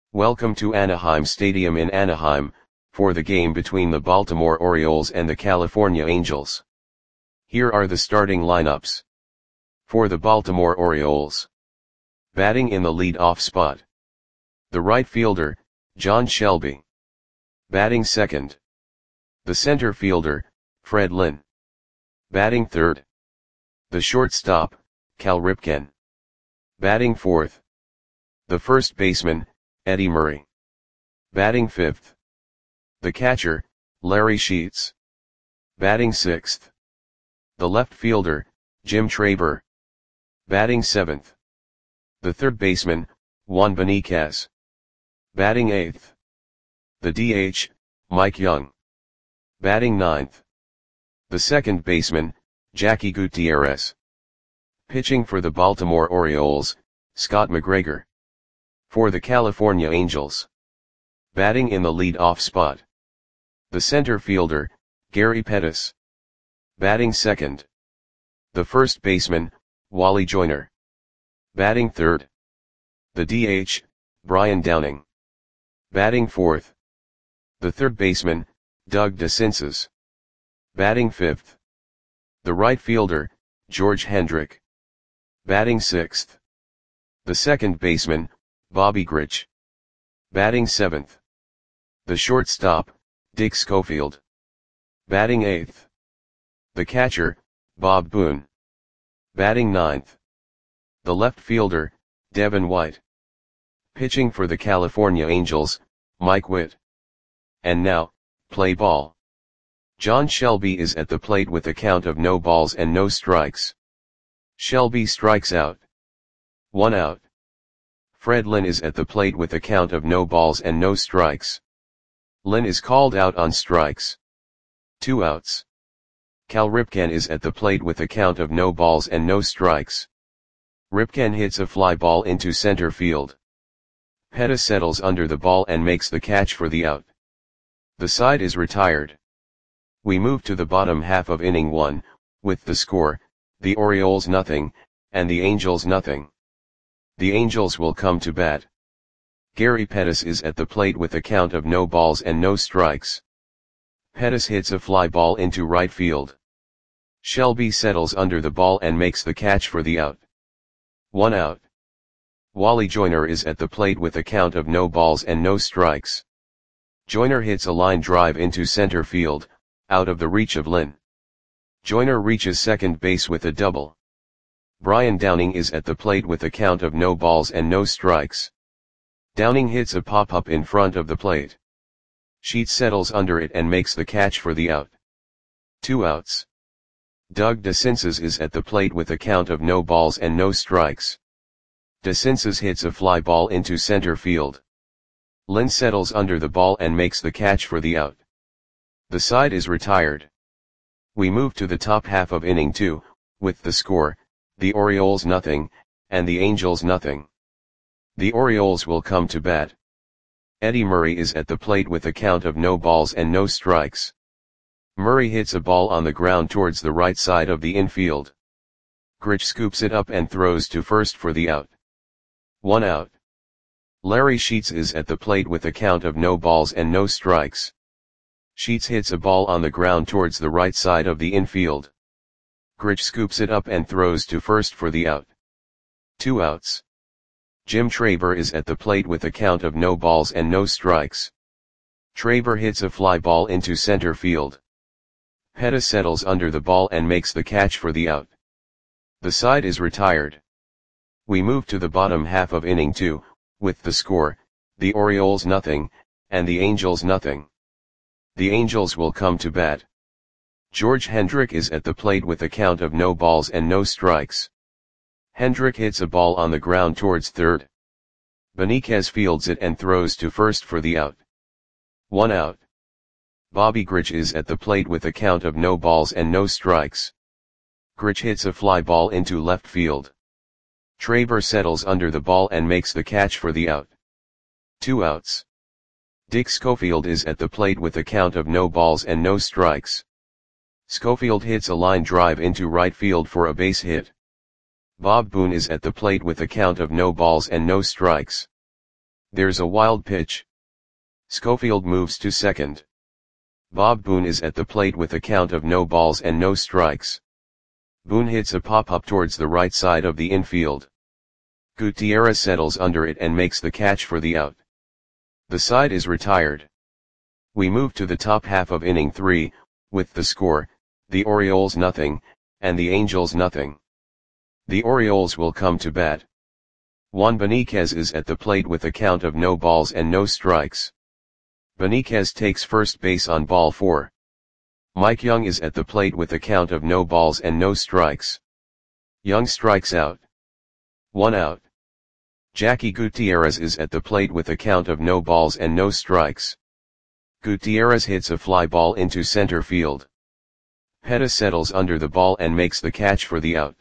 Welcome to Anaheim Stadium in Anaheim, for the game between the Baltimore Orioles and the California Angels. Here are the starting lineups. For the Baltimore Orioles. Batting in the lead-off spot. The right fielder, John Shelby. Batting second. The center fielder, Fred Lynn. Batting third. The shortstop, Cal Ripken. Batting fourth. The first baseman, Eddie Murray. Batting fifth. The catcher, Larry Sheets. Batting sixth. The left fielder, Jim Traber. Batting seventh. The third baseman, Juan Beniquez. Batting eighth. The DH, Mike Young. Batting ninth. The second baseman, Jackie Gutierrez. Pitching for the Baltimore Orioles, Scott McGregor. For the California Angels. Batting in the lead-off spot. The center fielder, Gary Pettis. Batting second. The first baseman, Wally Joyner. Batting third. The DH, Brian Downing. Batting fourth. The third baseman, Doug DeCinces. Batting fifth. The right fielder, George Hendrick. Batting sixth. The second baseman, Bobby Grich. Batting seventh. The shortstop, Dick Schofield. Batting eighth. The catcher, Bob Boone. Batting ninth. The left fielder, Devin White. Pitching for the California Angels, Mike Witt. And now, play ball. John Shelby is at the plate with a count of no balls and no strikes. Shelby strikes out. 1 out. Fred Lynn is at the plate with a count of no balls and no strikes. Lynn is called out on strikes. 2 outs. Cal Ripken is at the plate with a count of no balls and no strikes. Ripken hits a fly ball into center field. Pettis settles under the ball and makes the catch for the out. The side is retired. We move to the bottom half of inning 1, with the score, the Orioles nothing, and the Angels nothing. The Angels will come to bat. Gary Pettis is at the plate with a count of no balls and no strikes. Pettis hits a fly ball into right field. Shelby settles under the ball and makes the catch for the out. 1 out. Wally Joyner is at the plate with a count of no balls and no strikes. Joyner hits a line drive into center field, out of the reach of Lynn. Joyner reaches second base with a double. Brian Downing is at the plate with a count of no balls and no strikes. Downing hits a pop-up in front of the plate. Sheets settles under it and makes the catch for the out. 2 outs. Doug DeCinces is at the plate with a count of no balls and no strikes. DeCinces hits a fly ball into center field. Lynn settles under the ball and makes the catch for the out. The side is retired. We move to the top half of inning 2, with the score, the Orioles nothing, and the Angels nothing. The Orioles will come to bat. Eddie Murray is at the plate with a count of no balls and no strikes. Murray hits a ball on the ground towards the right side of the infield. Grich scoops it up and throws to first for the out. 1 out. Larry Sheets is at the plate with a count of no balls and no strikes. Sheets hits a ball on the ground towards the right side of the infield. Grich scoops it up and throws to first for the out. 2 outs. Jim Traber is at the plate with a count of no balls and no strikes. Traber hits a fly ball into center field. Pettis settles under the ball and makes the catch for the out. The side is retired. We move to the bottom half of inning 2, with the score, the Orioles nothing, and the Angels nothing. The Angels will come to bat. George Hendrick is at the plate with a count of no balls and no strikes. Hendrick hits a ball on the ground towards third. Beniquez fields it and throws to first for the out. 1 out. Bobby Grich is at the plate with a count of no balls and no strikes. Grich hits a fly ball into left field. Traber settles under the ball and makes the catch for the out. 2 outs. Dick Schofield is at the plate with a count of no balls and no strikes. Schofield hits a line drive into right field for a base hit. Bob Boone is at the plate with a count of no balls and no strikes. There's a wild pitch. Schofield moves to second. Bob Boone is at the plate with a count of no balls and no strikes. Boone hits a pop-up towards the right side of the infield. Gutierrez settles under it and makes the catch for the out. The side is retired. We move to the top half of inning 3, with the score, the Orioles nothing, and the Angels nothing. The Orioles will come to bat. Juan Beniquez is at the plate with a count of no balls and no strikes. Beniquez takes first base on ball 4. Mike Young is at the plate with a count of no balls and no strikes. Young strikes out. 1 out. Jackie Gutierrez is at the plate with a count of no balls and no strikes. Gutierrez hits a fly ball into center field. Pettis settles under the ball and makes the catch for the out.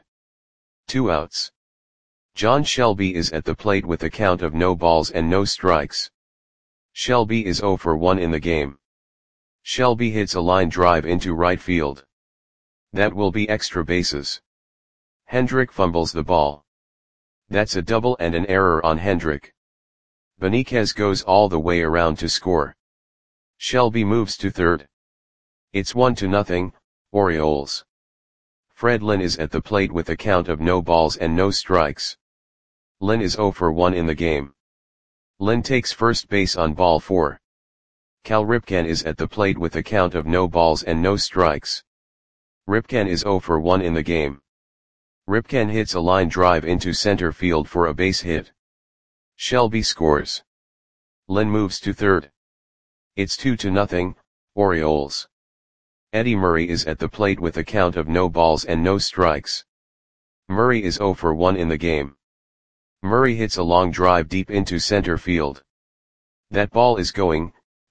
2 outs. John Shelby is at the plate with a count of no balls and no strikes. Shelby is 0 for 1 in the game. Shelby hits a line drive into right field. That will be extra bases. Hendrick fumbles the ball. That's a double and an error on Hendrick. Beniquez goes all the way around to score. Shelby moves to third. It's 1-0, Orioles. Fred Lynn is at the plate with a count of no balls and no strikes. Lynn is 0 for 1 in the game. Lynn takes first base on ball 4. Cal Ripken is at the plate with a count of no balls and no strikes. Ripken is 0 for 1 in the game. Ripken hits a line drive into center field for a base hit. Shelby scores. Lynn moves to third. It's 2-0, Orioles. Eddie Murray is at the plate with a count of no balls and no strikes. Murray is 0 for 1 in the game. Murray hits a long drive deep into center field. That ball is gone.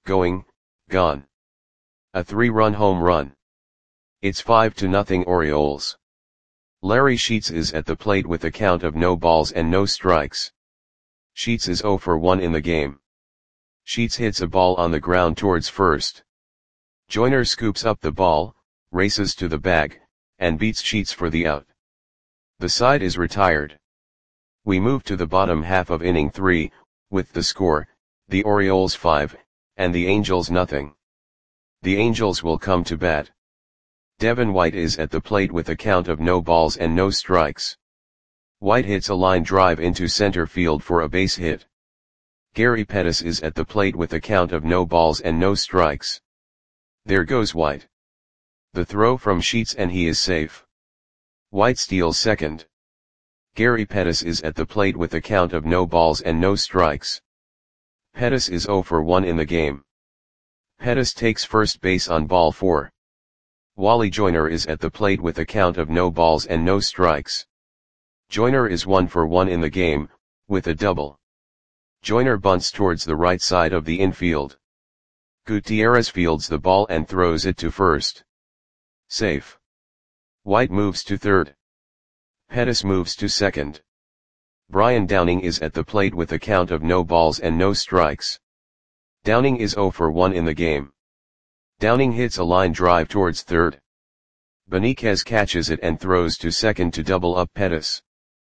A 3-run home run. It's 5-0 Orioles. Larry Sheets is at the plate with a count of no balls and no strikes. Sheets is 0 for 1 in the game. Sheets hits a ball on the ground towards first. Joyner scoops up the ball, races to the bag, and beats Sheets for the out. The side is retired. We move to the bottom half of inning 3, with the score, the Orioles 5, and the Angels nothing. The Angels will come to bat. Devin White is at the plate with a count of no balls and no strikes. White hits a line drive into center field for a base hit. Gary Pettis is at the plate with a count of no balls and no strikes. There goes White. The throw from Sheets and he is safe. White steals second. Gary Pettis is at the plate with a count of no balls and no strikes. Pettis is 0 for 1 in the game. Pettis takes first base on ball 4. Wally Joyner is at the plate with a count of no balls and no strikes. Joyner is 1 for 1 in the game, with a double. Joyner bunts towards the right side of the infield. Gutierrez fields the ball and throws it to first. Safe. White moves to third. Pettis moves to second. Brian Downing is at the plate with a count of no balls and no strikes. Downing is 0 for 1 in the game. Downing hits a line drive towards third. Beniquez catches it and throws to second to double up Pettis.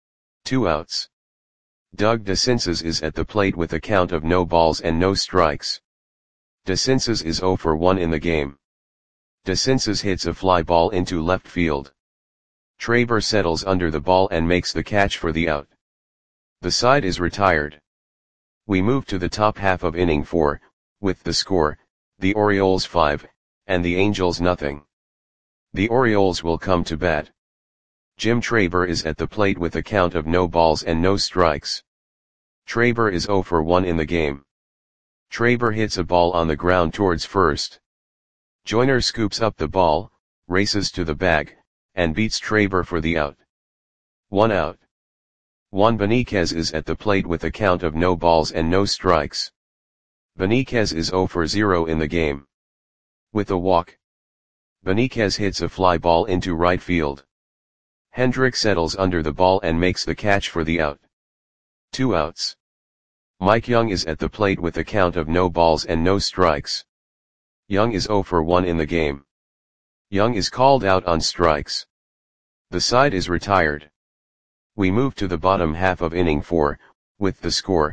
2 outs. Doug DeCinces is at the plate with a count of no balls and no strikes. DeCinces is 0 for 1 in the game. DeCinces hits a fly ball into left field. Traber settles under the ball and makes the catch for the out. The side is retired. We move to the top half of inning 4, with the score, the Orioles 5, and the Angels nothing. The Orioles will come to bat. Jim Traber is at the plate with a count of no balls and no strikes. Traber is 0 for 1 in the game. Traber hits a ball on the ground towards first. Joyner scoops up the ball, races to the bag, and beats Traber for the out. 1 out. Juan Beniquez is at the plate with a count of no balls and no strikes. Beniquez is 0 for 0 in the game. With a walk. Beniquez hits a fly ball into right field. Hendrick settles under the ball and makes the catch for the out. 2 outs. Mike Young is at the plate with a count of no balls and no strikes. Young is 0 for 1 in the game. Young is called out on strikes. The side is retired. We move to the bottom half of inning 4, with the score,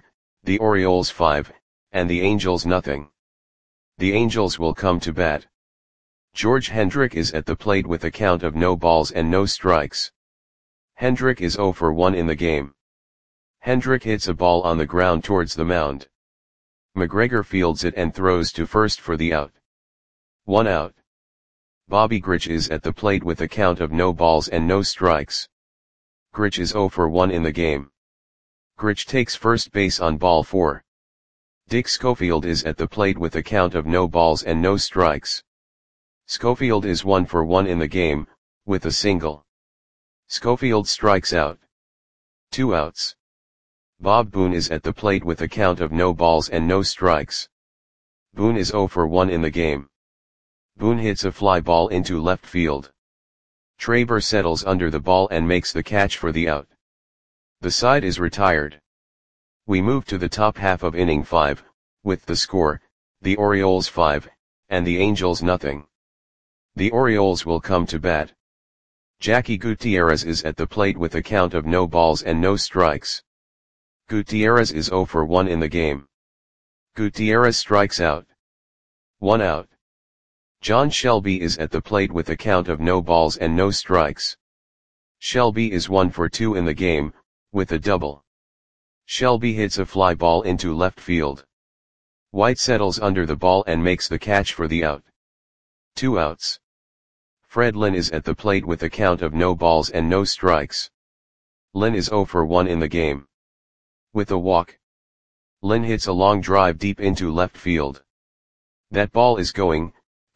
the Orioles 5, and the Angels nothing. The Angels will come to bat. George Hendrick is at the plate with a count of no balls and no strikes. Hendrick is 0 for 1 in the game. Hendrick hits a ball on the ground towards the mound. McGregor fields it and throws to first for the out. 1 out. Bobby Grich is at the plate with a count of no balls and no strikes. Grich is 0 for 1 in the game. Grich takes first base on ball 4. Dick Schofield is at the plate with a count of no balls and no strikes. Schofield is 1 for 1 in the game, with a single. Schofield strikes out. 2 outs. Bob Boone is at the plate with a count of no balls and no strikes. Boone is 0 for 1 in the game. Boone hits a fly ball into left field. Traber settles under the ball and makes the catch for the out. The side is retired. We move to the top half of inning 5, with the score, the Orioles 5, and the Angels nothing. The Orioles will come to bat. Jackie Gutierrez is at the plate with a count of no balls and no strikes. Gutierrez is 0 for 1 in the game. Gutierrez strikes out. 1 out. John Shelby is at the plate with a count of no balls and no strikes. Shelby is 1 for 2 in the game, with a double. Shelby hits a fly ball into left field. White settles under the ball and makes the catch for the out. 2 outs. Fred Lynn is at the plate with a count of no balls and no strikes. Lynn is 0 for 1 in the game. With a walk. Lynn hits a long drive deep into left field. That ball is gone.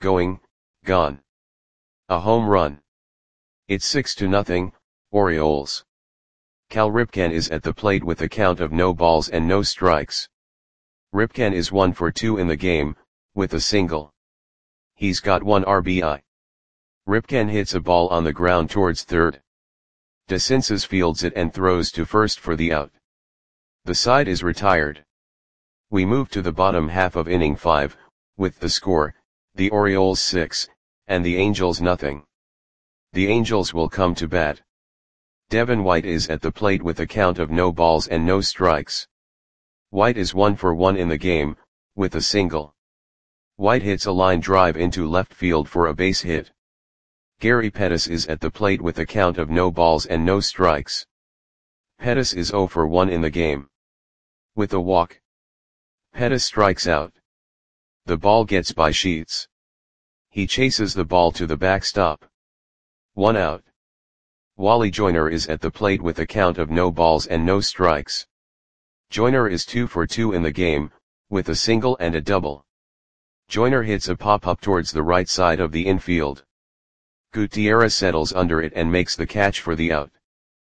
A home run. It's 6-0, Orioles. Cal Ripken is at the plate with a count of no balls and no strikes. Ripken is 1 for 2 in the game, with a single. He's got 1 RBI. Ripken hits a ball on the ground towards third. DeCinces fields it and throws to first for the out. The side is retired. We move to the bottom half of inning 5, with the score, the Orioles 6, and the Angels nothing. The Angels will come to bat. Devin White is at the plate with a count of no balls and no strikes. White is 1 for 1 in the game, with a single. White hits a line drive into left field for a base hit. Gary Pettis is at the plate with a count of no balls and no strikes. Pettis is 0 for 1 in the game. With a walk. Pettis strikes out. The ball gets by Sheets. He chases the ball to the backstop. 1 out. Wally Joyner is at the plate with a count of no balls and no strikes. Joyner is 2 for 2 in the game, with a single and a double. Joyner hits a pop-up towards the right side of the infield. Gutierrez settles under it and makes the catch for the out.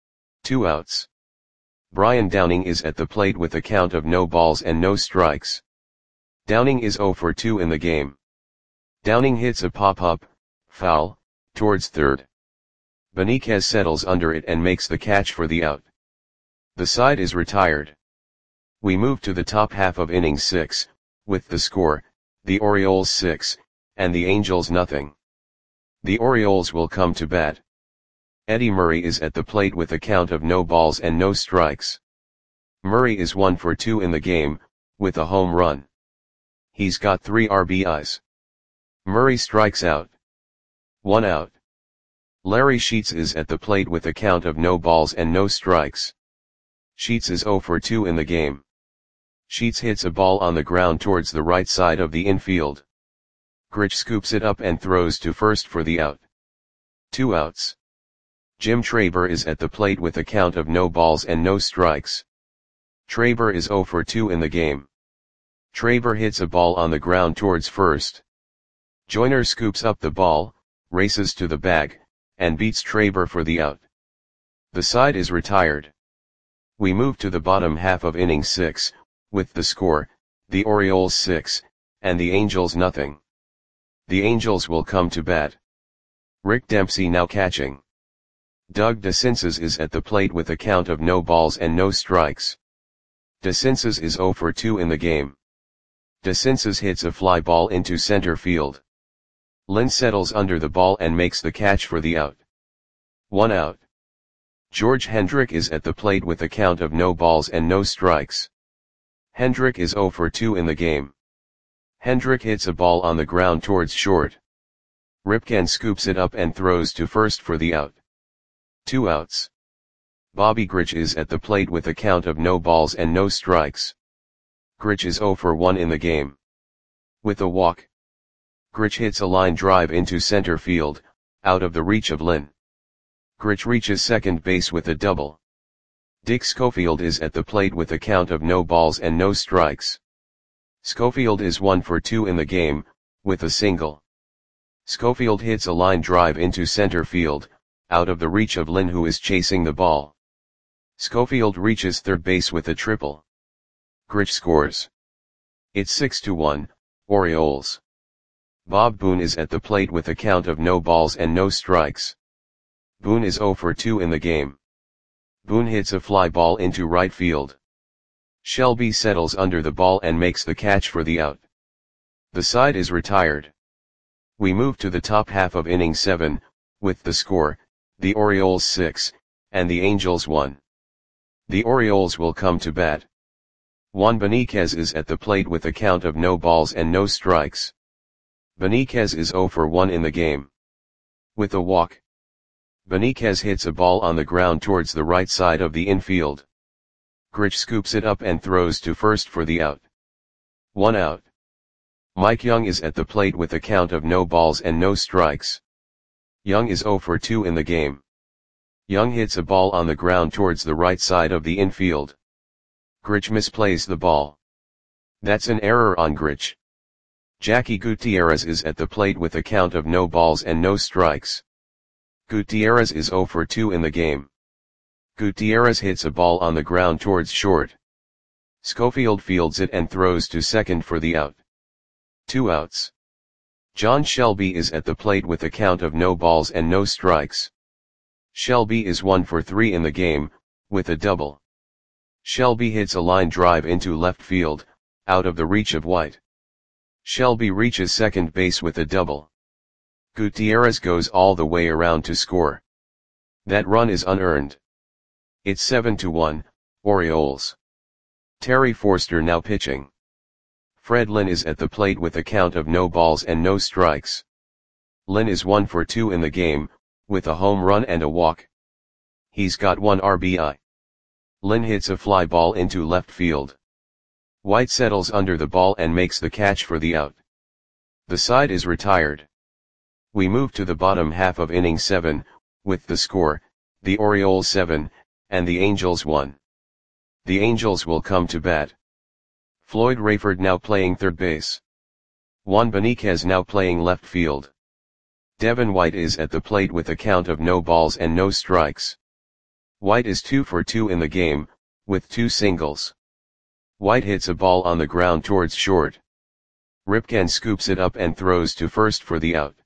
2 outs. Brian Downing is at the plate with a count of no balls and no strikes. Downing is 0 for 2 in the game. Downing hits a pop-up, foul, towards third. Beniquez settles under it and makes the catch for the out. The side is retired. We move to the top half of inning 6, with the score, the Orioles 6, and the Angels nothing. The Orioles will come to bat. Eddie Murray is at the plate with a count of no balls and no strikes. Murray is 1 for 2 in the game, with a home run. He's got 3 RBIs. Murray strikes out. 1 out. Larry Sheets is at the plate with a count of no balls and no strikes. Sheets is 0 for 2 in the game. Sheets hits a ball on the ground towards the right side of the infield. Grich scoops it up and throws to first for the out. 2 outs. Jim Traber is at the plate with a count of no balls and no strikes. Traber is 0 for 2 in the game. Traber hits a ball on the ground towards first. Joyner scoops up the ball, races to the bag, and beats Traber for the out. The side is retired. We move to the bottom half of inning 6, with the score, the Orioles 6, and the Angels nothing. The Angels will come to bat. Rick Dempsey now catching. Doug DeCinces is at the plate with a count of no balls and no strikes. DeCinces is 0 for 2 in the game. DeCinces hits a fly ball into center field. Lynn settles under the ball and makes the catch for the out. 1 out. George Hendrick is at the plate with a count of no balls and no strikes. Hendrick is 0 for 2 in the game. Hendrick hits a ball on the ground towards short. Ripken scoops it up and throws to first for the out. 2 outs. Bobby Grich is at the plate with a count of no balls and no strikes. Grich is 0 for 1 in the game. With a walk, Grich hits a line drive into center field, out of the reach of Lynn. Grich reaches second base with a double. Dick Schofield is at the plate with a count of no balls and no strikes. Schofield is 1 for 2 in the game, with a single. Schofield hits a line drive into center field, out of the reach of Lynn, who is chasing the ball. Schofield reaches third base with a triple. Grich scores. It's 6-1, Orioles. Bob Boone is at the plate with a count of no balls and no strikes. Boone is 0 for 2 in the game. Boone hits a fly ball into right field. Shelby settles under the ball and makes the catch for the out. The side is retired. We move to the top half of inning 7, with the score, the Orioles 6, and the Angels 1. The Orioles will come to bat. Juan Beniquez is at the plate with a count of no balls and no strikes. Beniquez is 0 for 1 in the game. With a walk, Beniquez hits a ball on the ground towards the right side of the infield. Grich scoops it up and throws to first for the out. 1 out. Mike Young is at the plate with a count of no balls and no strikes. Young is 0 for 2 in the game. Young hits a ball on the ground towards the right side of the infield. Grich misplays the ball. That's an error on Grich. Jackie Gutierrez is at the plate with a count of no balls and no strikes. Gutierrez is 0 for 2 in the game. Gutierrez hits a ball on the ground towards short. Schofield fields it and throws to second for the out. 2 outs. John Shelby is at the plate with a count of no balls and no strikes. Shelby is 1 for 3 in the game, with a double. Shelby hits a line drive into left field, out of the reach of White. Shelby reaches second base with a double. Gutierrez goes all the way around to score. That run is unearned. It's 7-1, Orioles. Terry Forster now pitching. Fred Lynn is at the plate with a count of no balls and no strikes. Lynn is 1 for 2 in the game, with a home run and a walk. He's got 1 RBI. Lynn hits a fly ball into left field. White settles under the ball and makes the catch for the out. The side is retired. We move to the bottom half of inning 7, with the score, the Orioles 7, and the Angels 1. The Angels will come to bat. Floyd Rayford now playing third base. Juan Beniquez now playing left field. Devin White is at the plate with a count of no balls and no strikes. White is 2 for 2 in the game, with 2 singles. White hits a ball on the ground towards short. Ripken scoops it up and throws to first for the out.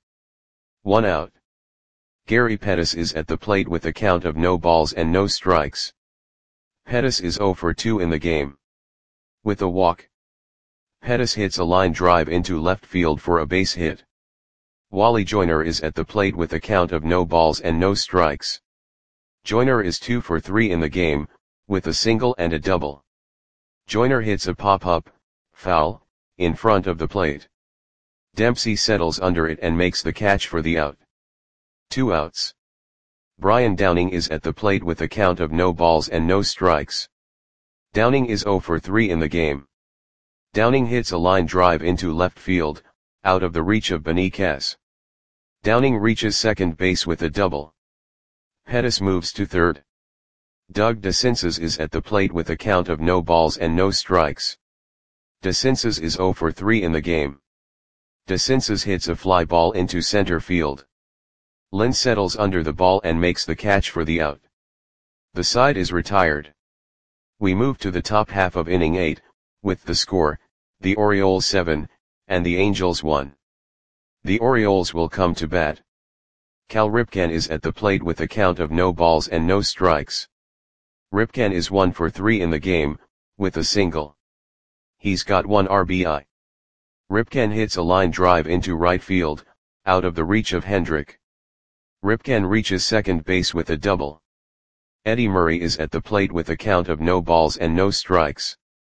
1 out. Gary Pettis is at the plate with a count of no balls and no strikes. Pettis is 0 for 2 in the game. With a walk, Pettis hits a line drive into left field for a base hit. Wally Joyner is at the plate with a count of no balls and no strikes. Joyner is 2 for 3 in the game, with a single and a double. Joyner hits a pop-up, foul, in front of the plate. Dempsey settles under it and makes the catch for the out. 2 outs. Brian Downing is at the plate with a count of no balls and no strikes. Downing is 0 for 3 in the game. Downing hits a line drive into left field, out of the reach of Beniquez. Downing reaches second base with a double. Pettis moves to third. Doug DeCinces is at the plate with a count of no balls and no strikes. DeCinces is 0 for 3 in the game. DeCinces hits a fly ball into center field. Lynn settles under the ball and makes the catch for the out. The side is retired. We move to the top half of inning 8, with the score, the Orioles 7, and the Angels 1. The Orioles will come to bat. Cal Ripken is at the plate with a count of no balls and no strikes. Ripken is 1 for 3 in the game, with a single. He's got 1 RBI. Ripken hits a line drive into right field, out of the reach of Hendrick. Ripken reaches second base with a double. Eddie Murray is at the plate with a count of no balls and no strikes.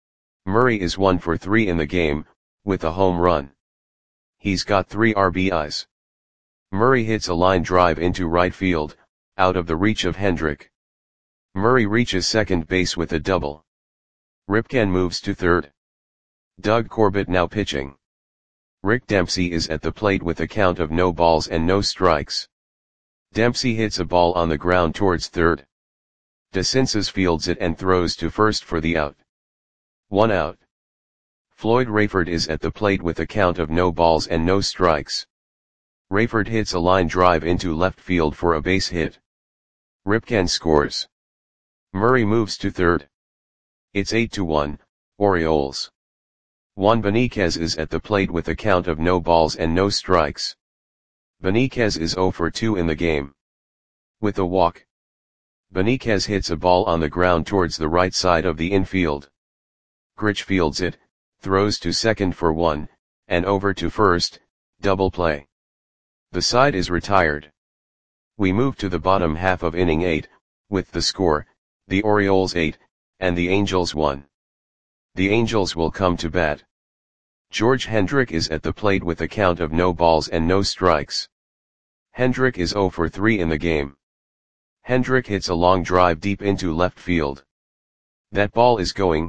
Murray is 1 for 3 in the game, with a home run. He's got 3 RBIs. Murray hits a line drive into right field, out of the reach of Hendrick. Murray reaches second base with a double. Ripken moves to third. Doug Corbett now pitching. Rick Dempsey is at the plate with a count of no balls and no strikes. Dempsey hits a ball on the ground towards third. DeCinces fields it and throws to first for the out. 1 out. Floyd Rayford is at the plate with a count of no balls and no strikes. Rayford hits a line drive into left field for a base hit. Ripken scores. Murray moves to third. It's 8-1, Orioles. Juan Beniquez is at the plate with a count of no balls and no strikes. Beniquez is 0 for 2 in the game. With a walk. Beniquez hits a ball on the ground towards the right side of the infield. Grich fields it, throws to second for 1, and over to first, double play. The side is retired. We move to the bottom half of inning 8, with the score, the Orioles 8, and the Angels 1. The Angels will come to bat. George Hendrick is at the plate with a count of no balls and no strikes. Hendrick is 0 for 3 in the game. Hendrick hits a long drive deep into left field. That ball is going,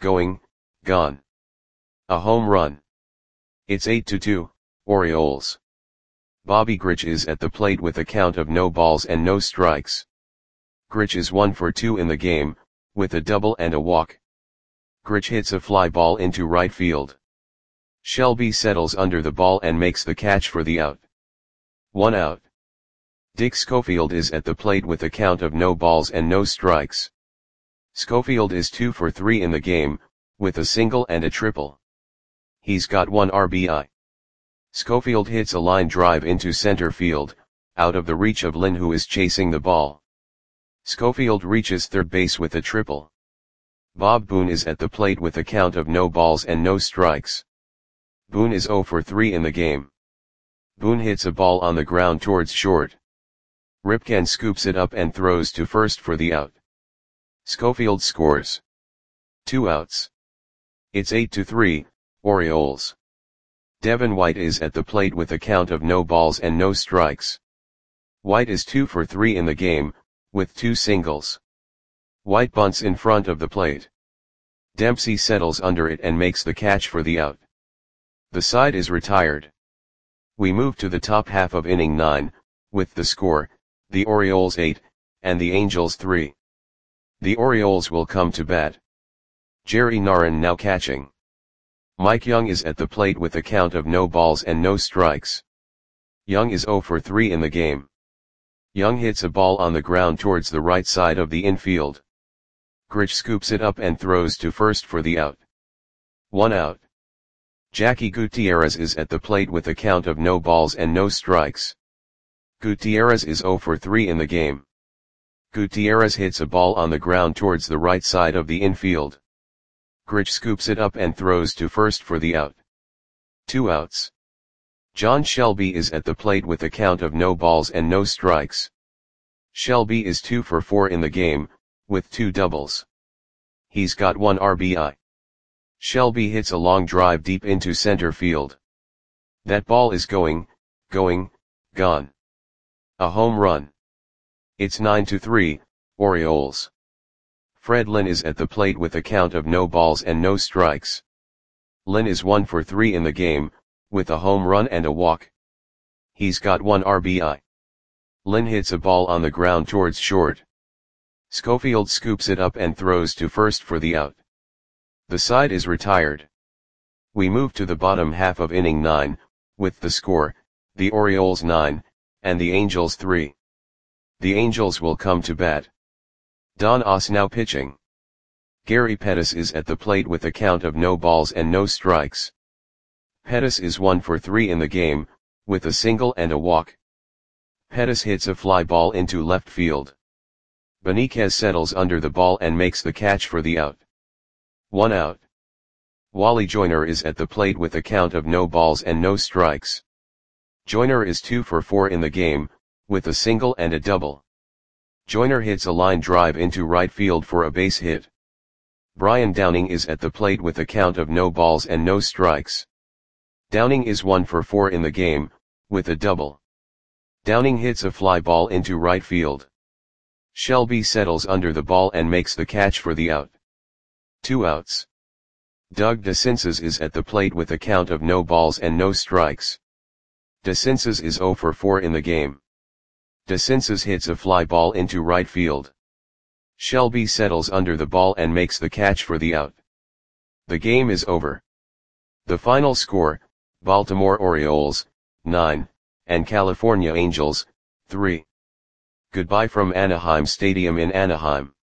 gone. A home run. It's 8-2, Orioles. Bobby Grich is at the plate with a count of no balls and no strikes. Grich is 1 for 2 in the game, with a double and a walk. Grich hits a fly ball into right field. Shelby settles under the ball and makes the catch for the out. 1 out. Dick Schofield is at the plate with a count of no balls and no strikes. Schofield is 2 for 3 in the game, with a single and a triple. He's got 1 RBI. Schofield hits a line drive into center field, out of the reach of Lynn, who is chasing the ball. Schofield reaches third base with a triple. Bob Boone is at the plate with a count of no balls and no strikes. Boone is 0 for 3 in the game. Boone hits a ball on the ground towards short. Ripken scoops it up and throws to first for the out. Schofield scores. 2 outs. It's 8-3, Orioles. Devin White is at the plate with a count of no balls and no strikes. White is 2 for 3 in the game, with 2 singles. White bunts in front of the plate. Dempsey settles under it and makes the catch for the out. The side is retired. We move to the top half of inning 9, with the score, the Orioles 8, and the Angels 3. The Orioles will come to bat. Jerry Narron now catching. Mike Young is at the plate with a count of no balls and no strikes. Young is 0 for 3 in the game. Young hits a ball on the ground towards the right side of the infield. Grich scoops it up and throws to first for the out. 1 out. Jackie Gutierrez is at the plate with a count of no balls and no strikes. Gutierrez is 0 for 3 in the game. Gutierrez hits a ball on the ground towards the right side of the infield. Grich scoops it up and throws to first for the out. 2 outs. John Shelby is at the plate with a count of no balls and no strikes. Shelby is 2 for 4 in the game, with 2 doubles. He's got 1 RBI. Shelby hits a long drive deep into center field. That ball is going, gone. A home run. It's 9-3, Orioles. Fred Lynn is at the plate with a count of no balls and no strikes. Lynn is 1 for 3 in the game, with a home run and a walk. He's got 1 RBI. Lynn hits a ball on the ground towards short. Schofield scoops it up and throws to first for the out. The side is retired. We move to the bottom half of inning 9, with the score, the Orioles 9, and the Angels 3. The Angels will come to bat. Don Oss now pitching. Gary Pettis is at the plate with a count of no balls and no strikes. Pettis is 1 for 3 in the game, with a single and a walk. Pettis hits a fly ball into left field. Beniquez settles under the ball and makes the catch for the out. 1 out. Wally Joyner is at the plate with a count of no balls and no strikes. Joyner is 2 for 4 in the game, with a single and a double. Joyner hits a line drive into right field for a base hit. Brian Downing is at the plate with a count of no balls and no strikes. Downing is 1 for 4 in the game, with a double. Downing hits a fly ball into right field. Shelby settles under the ball and makes the catch for the out. 2 outs. Doug DeCinces is at the plate with a count of no balls and no strikes. DeCinces is 0 for 4 in the game. DeCinces hits a fly ball into right field. Shelby settles under the ball and makes the catch for the out. The game is over. The final score, Baltimore Orioles, 9, and California Angels, 3. Goodbye from Anaheim Stadium in Anaheim.